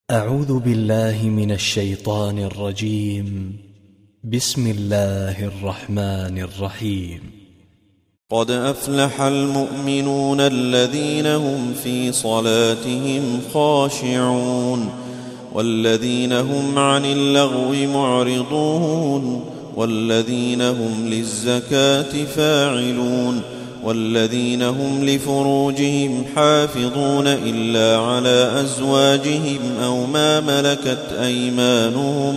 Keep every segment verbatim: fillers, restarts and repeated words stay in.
أعوذ بالله من الشيطان الرجيم. بسم الله الرحمن الرحيم. قد أفلح المؤمنون الذين هم في صلاتهم خاشعون والذين هم عن اللغو معرضون والذين هم للزكاة فاعلون والذين هم لفروجهم حافظون إلا على أزواجهم أو ما ملكت أيمانهم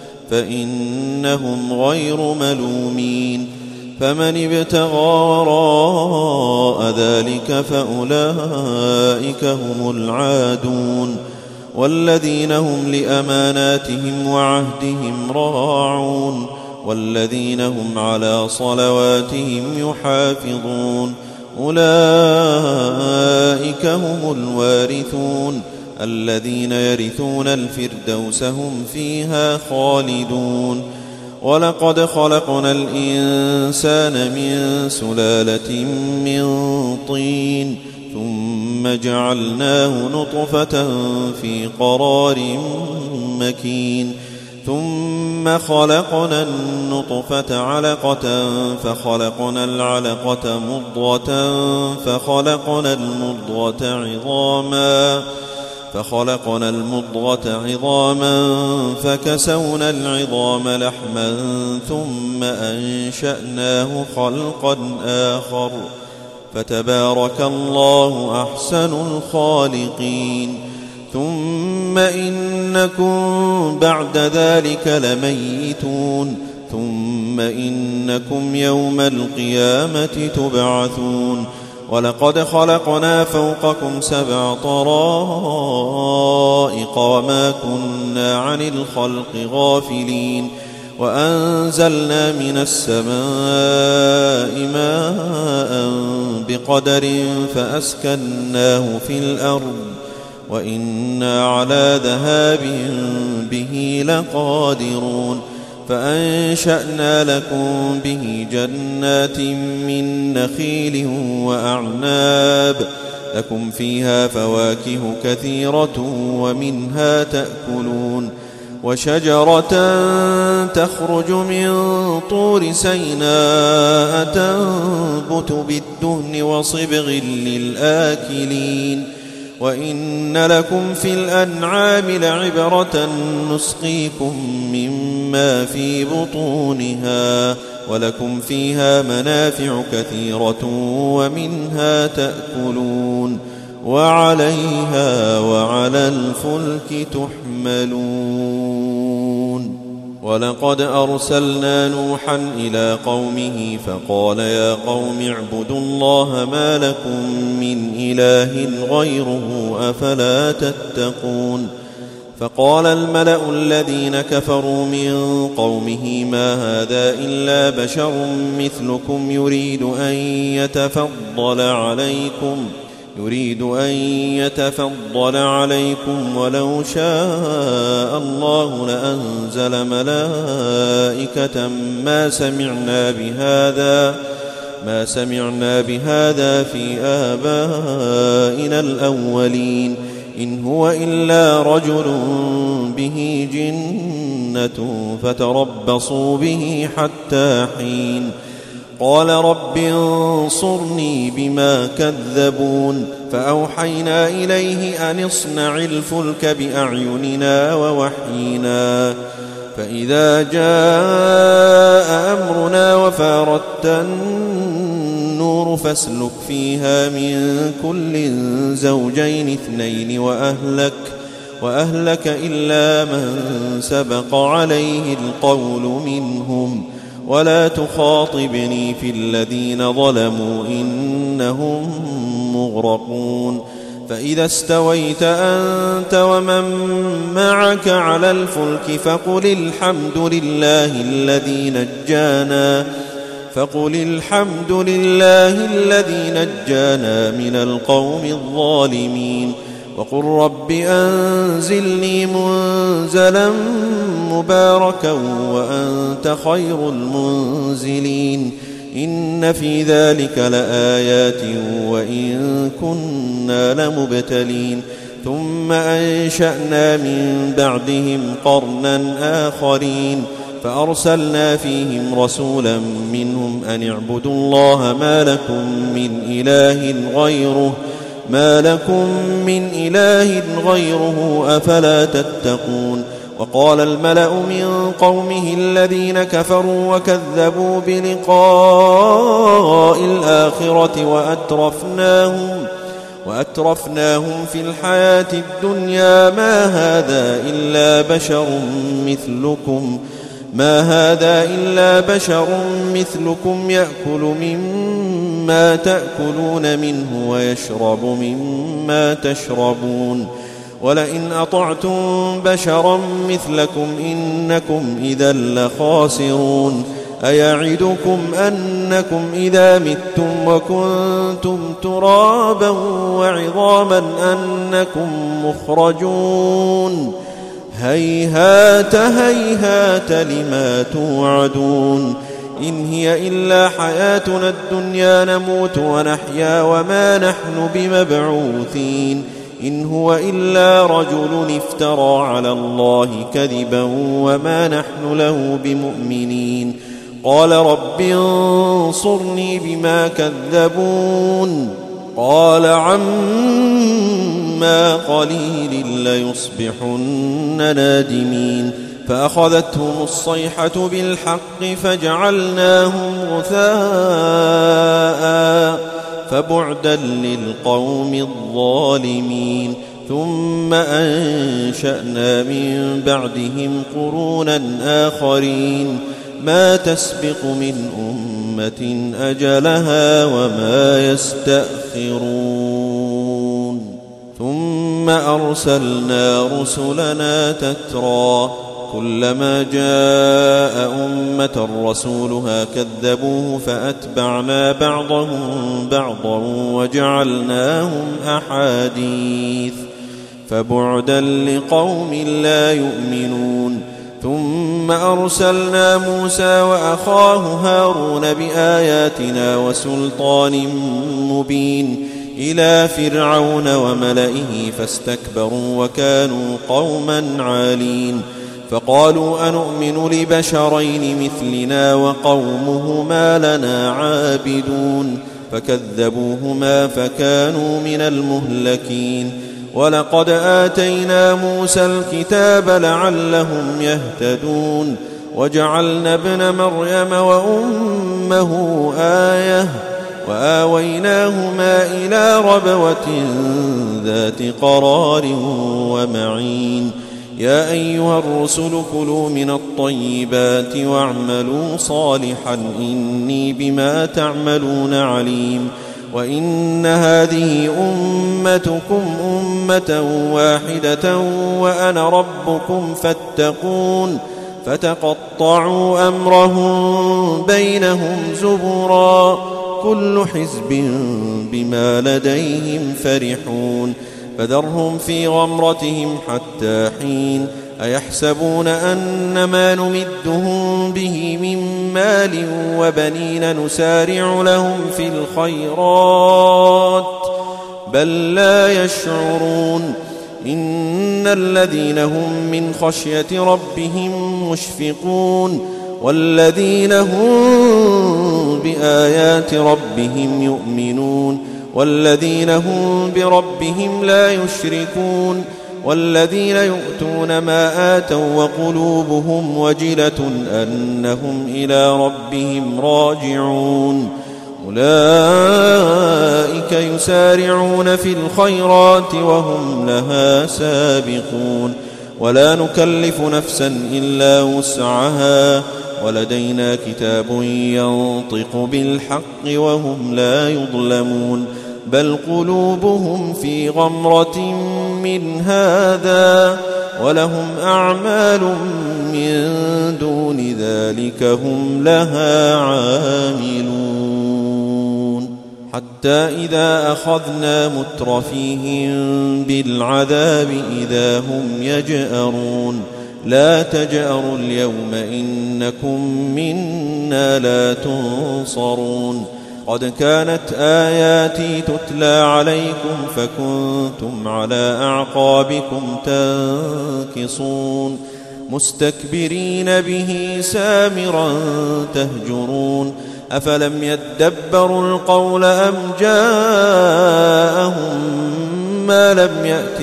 فإنهم غير ملومين. فمن ابتغى وراء ذلك فأولئك هم العادون والذين هم لأماناتهم وعهدهم راعون والذين هم على صلواتهم يحافظون. أولئك هم الوارثون الذين يرثون الفردوس هم فيها خالدون. ولقد خلقنا الإنسان من سلالة من طين ثم جعلناه نطفة في قرار مكين ثم خلقنا النطفة علقة فخلقنا العلقة مضغة فخلقنا المضغة عظاما فخلقنا المضغة عظاما فكسونا العظام لحما ثم أنشأناه خلقا آخر فتبارك الله أحسن الخالقين. ثم إنكم بعد ذلك لميتون ثم إنكم يوم القيامة تبعثون. ولقد خلقنا فوقكم سبع طرائق وما كنا عن الخلق غافلين وأنزلنا من السماء ماء بقدر فأسكناه في الأرض وإنا على ذهاب به لقادرون. فأنشأنا لكم به جنات من نخيل وأعناب لكم فيها فواكه كثيرة ومنها تأكلون. وشجرة تخرج من طور سيناء تنبت بالدهن وصبغ للآكلين. وإن لكم في الأنعام لعبرة نسقيكم مما في بطونها ولكم فيها منافع كثيرة ومنها تأكلون وعليها وعلى الفلك تحملون. ولقد أرسلنا نوحا إلى قومه فقال يا قوم اعبدوا الله ما لكم من إله غيره أفلا تتقون. فقال الملأ الذين كفروا من قومه ما هذا إلا بشر مثلكم يريد أن يتفضل عليكم يريد أن يتفضل عليكم ولو شاء الله لأنزل ملائكة ما سمعنا بهذا ما سمعنا بهذا في آبائنا الأولين إن هو إلا رجل به جنة فتربصوا به حتى حين. قال رب انصرني بما كذبون. فأوحينا إليه أن اصنع الفلك بأعيننا ووحينا فإذا جاء أمرنا وفارت النور فاسلك فيها من كل زوجين اثنين وأهلك وأهلك إلا من سبق عليه القول منهم ولا تخاطبني في الذين ظلموا إنهم مغرقون. فإذا استويت أنت ومن معك على الفلك فقل الحمد لله الذي نجانا فقل الحمد لله الذي نجانا من القوم الظالمين. وقل رب أنزلني منزلا مباركا وأنت خير المنزلين. إن في ذلك لآيات وإن كنا لمبتلين. ثم أنشأنا من بعدهم قرنا آخرين فأرسلنا فيهم رسولا منهم أن اعبدوا الله ما لكم من إله غيره ما لكم من إله غيره أفلا تتقون. وقال الملأ من قومه الذين كفروا وكذبوا بلقاء الآخرة وأترفناهم وأترفناهم في الحياة الدنيا ما هذا إلا بشر مثلكم ما هذا إلا بشر مثلكم يأكل مما تأكلون منه ويشرب مما تشربون ولئن أطعتم بشرا مثلكم إنكم إذا لخاسرون. أيعدكم أنكم إذا متم وكنتم ترابا وعظاما أنكم مخرجون هيهات هيهات لما توعدون. إن هي إلا حياتنا الدنيا نموت ونحيا وما نحن بمبعوثين. إن هو إلا رجل افترى على الله كذبا وما نحن له بمؤمنين. قال رب انصرني بما كذبون قال عما قليل ليصبحن نادمين. فأخذتهم الصيحة بالحق فجعلناهم غثاء فبعدا للقوم الظالمين. ثم أنشأنا من بعدهم قرونا آخرين ما تسبق من أمة أجلها وما يستأخرون. ثم أرسلنا رسلنا تترى كلما جاء أمة رسولها كذبوه فأتبعنا بعضهم بعضا وجعلناهم أحاديث فبعدا لقوم لا يؤمنون. ثم أرسلنا موسى وأخاه هارون بآياتنا وسلطان مبين إلى فرعون وملئه فاستكبروا وكانوا قوما عالين. فقالوا أنؤمن لبشرين مثلنا وقومهما لنا عابدون فكذبوهما فكانوا من المهلكين. ولقد آتينا موسى الكتاب لعلهم يهتدون وجعلنا ابن مريم وأمه آية وآويناهما إلى ربوة ذات قرار ومعين. يا أيها الرسل كلوا من الطيبات واعملوا صالحا إني بما تعملون عليم. وإن هذه أمتكم أمة واحدة وأنا ربكم فاتقون. فتقطعوا أمرهم بينهم زبرا كل حزب بما لديهم فرحون. فذرهم في غمرتهم حتى حين. أيحسبون أن ما نمدهم به من مال وبنين نسارع لهم في الخيرات بل لا يشعرون. إن الذين هم من خشية ربهم مشفقون والذين هم بآيات ربهم يؤمنون والذين هم بربهم لا يشركون والذين يؤتون ما آتوا وقلوبهم وجلة أنهم إلى ربهم راجعون. أولئك يسارعون في الخيرات وهم لها سابقون. ولا نكلف نفسا إلا وسعها ولدينا كتاب ينطق بالحق وهم لا يظلمون. بل قلوبهم في غمرة من هذا ولهم أعمال من دون ذلك هم لها عاملون. حتى إذا أخذنا مترفيهم بالعذاب إذا هم يجأرون. لا تجأروا اليوم إنكم منا لا تنصرون. قد كانت آياتي تتلى عليكم فكنتم على أعقابكم تنكصون مستكبرين به سامرا تهجرون أفلم يدبروا القول أم جاءهم ما لم يأت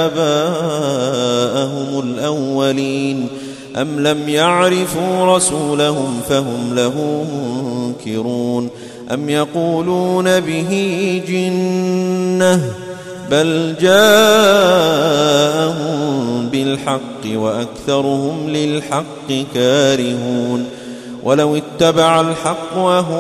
آباءهم الأولين أم لم يعرفوا رسولهم فهم له منكرون أم يقولون به جنة بل جاءهم بالحق وأكثرهم للحق كارهون ولو اتبع الحق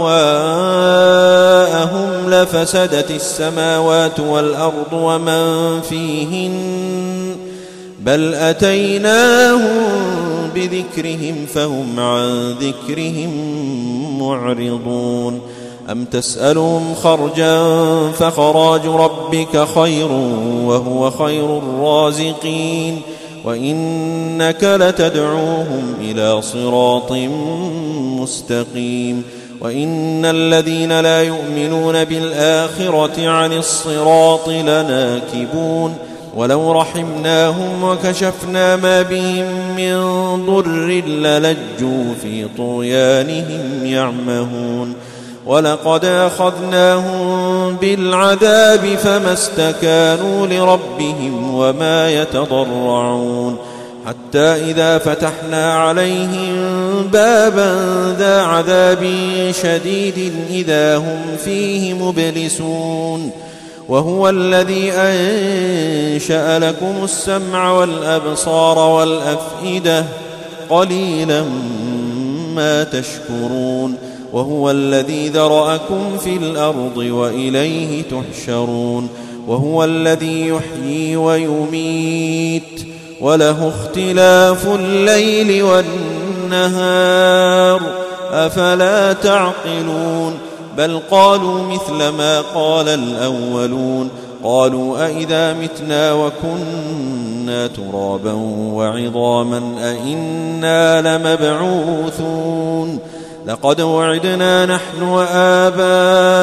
أهواءهم لفسدت السماوات والأرض ومن فيهن بل أتيناهم بذكرهم فهم عن ذكرهم معرضون أم تسألهم خرجا فخراج ربك خير وهو خير الرازقين وإنك لتدعوهم إلى صراط مستقيم وإن الذين لا يؤمنون بالآخرة عن الصراط لناكبون ولو رحمناهم وكشفنا ما بهم من ضر للجوا في طغيانهم يعمهون ولقد أخذناهم بالعذاب فما استكانوا لربهم وما يتضرعون حتى إذا فتحنا عليهم بابا ذا عذاب شديد إذا هم فيه مبلسون وهو الذي أنشأ لكم السمع والأبصار والأفئدة قليلا ما تشكرون وهو الذي ذرأكم في الأرض وإليه تحشرون وهو الذي يحيي ويميت وله اختلاف الليل والنهار أفلا تعقلون بل قالوا مثل ما قال الأولون قالوا أئذا متنا وكنا ترابا وعظاما أئنا لمبعوثون لقد وعدنا نحن وآباؤنا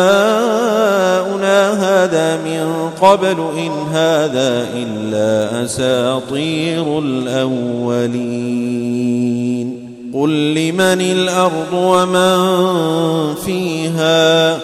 هذا من قبل إن هذا إلا أساطير الأولين قل لمن الأرض ومن فيها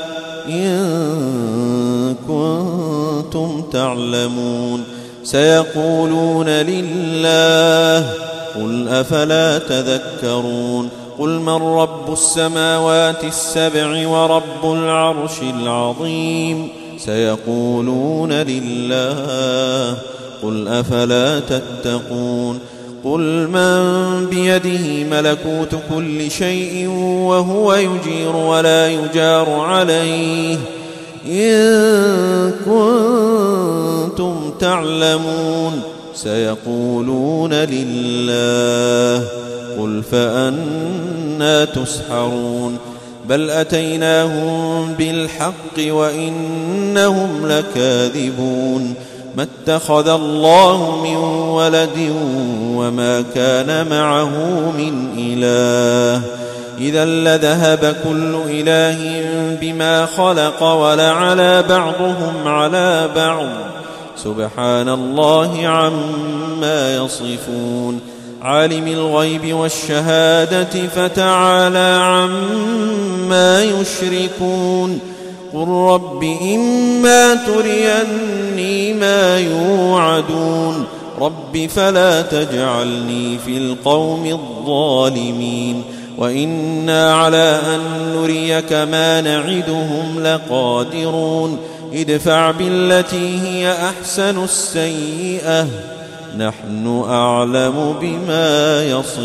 إن كنتم تعلمون سيقولون لله قل أفلا تذكرون قل من رب السماوات السبع ورب العرش العظيم سيقولون لله قل أفلا تتقون قل من بيده ملكوت كل شيء وهو يجير ولا يجار عليه إن كنتم تعلمون سيقولون لله قل فأنى تسحرون بل أتيناهم بالحق وإنهم لكاذبون ما اتخذ الله من ولد وما كان معه من إله إذا لذهب كل إله بما خلق ولعلى بعضهم على بعض سبحان الله عما يصفون عالم الغيب والشهادة فتعالى عما يشركون قل رب إما تريني ما يوعدون رب فلا تجعلني في القوم الظالمين وإنا على أن نريك ما نعدهم لقادرون ادفع بالتي هي أحسن السيئة نحن أعلم بما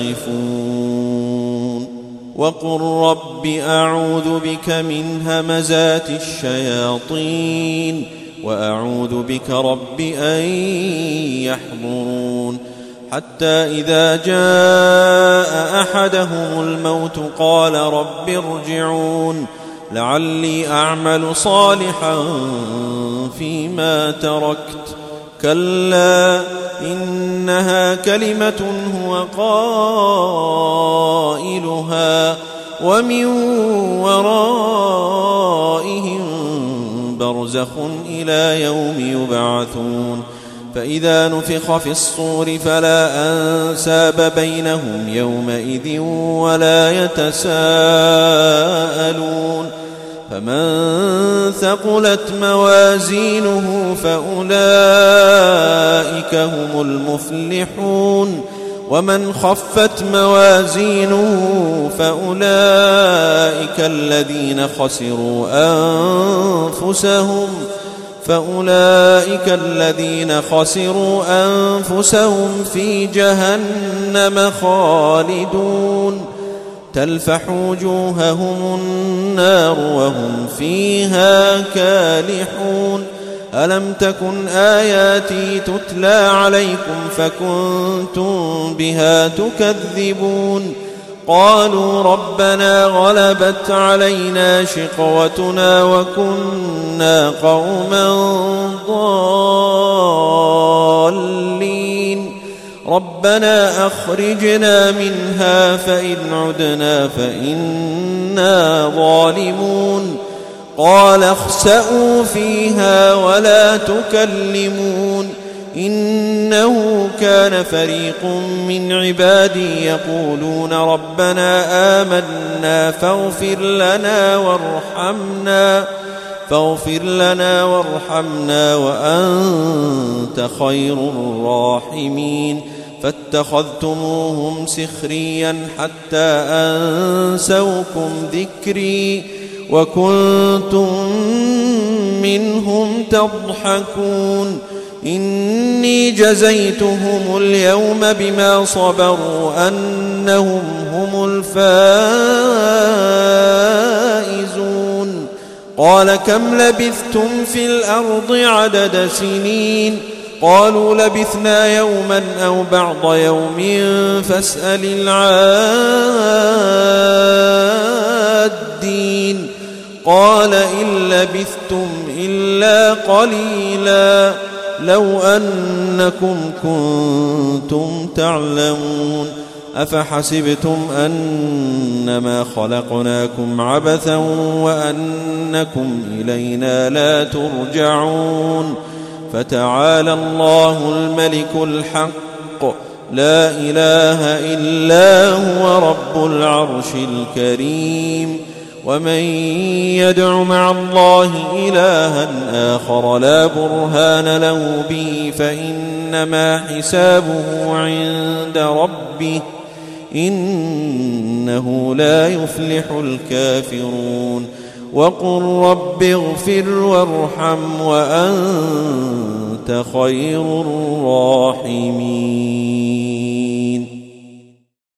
يصفون وقل رب أعوذ بك من همزات الشياطين وأعوذ بك رب أن يحضرون حتى إذا جاء أحدهم الموت قال رب ارجعون لعلي أعمل صالحا فيما تركت كلا إنها كلمة هو قائلها ومن ورائهم برزخ إلى يوم يبعثون فإذا نفخ في الصور فلا أنساب بينهم يومئذ ولا يتساءلون فمن ثقلت موازينه فأولئك هم المفلحون ومن خفت موازينه فأولئك الذين خسروا أنفسهم فأولئك الذين خسروا أنفسهم في جهنم خالدون تلفح وجوههم النار وهم فيها كالحون ألم تكن آياتي تتلى عليكم فكنتم بها تكذبون قالوا ربنا غلبت علينا شقوتنا وكنا قوما ضالين ربنا أخرجنا منها فإن عدنا فإنا ظالمون قال اخسئوا فيها ولا تكلمون إنه كان فريق من عبادي يقولون ربنا آمنا فاغفر لنا وارحمنا فاغفر لنا وارحمنا وأنت خير الراحمين فاتخذتموهم سخريا حتى أنسوكم ذكري وكنتم منهم تضحكون إني جزيتهم اليوم بما صبروا أنهم هم الفائزون قال كم لبثتم في الأرض عدد سنين قالوا لبثنا يوما أو بعض يوم فاسأل العادين قال إن لبثتم إلا قليلا لو أنكم كنتم تعلمون أفحسبتم أنما خلقناكم عبثا وأنكم إلينا لا ترجعون فتعالى الله الملك الحق لا إله إلا هو رب العرش الكريم ومن يدع مع الله إلها آخر لا برهان له به فإنما حسابه عند ربه إنه لا يفلح الكافرون وقل رب اغفر وارحم وأنت خير الراحمين